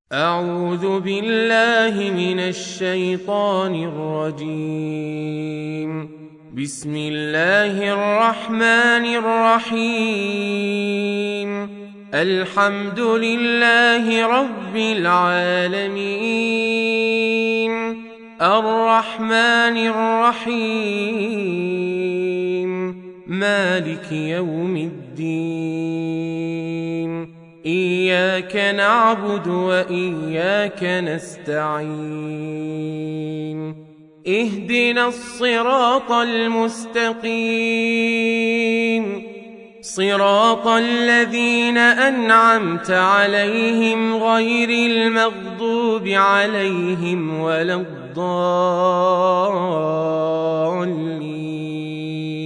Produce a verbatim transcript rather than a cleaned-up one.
أعوذ بالله من الشيطان الرجيم. بسم الله الرحمن الرحيم. الحمد لله رب العالمين، الرحمن الرحيم، مالك يوم الدين. إياك نعبد وإياك نستعين. اهدنا الصراط المستقيم، صراط الذين أنعمت عليهم غير المغضوب عليهم ولا الضالين.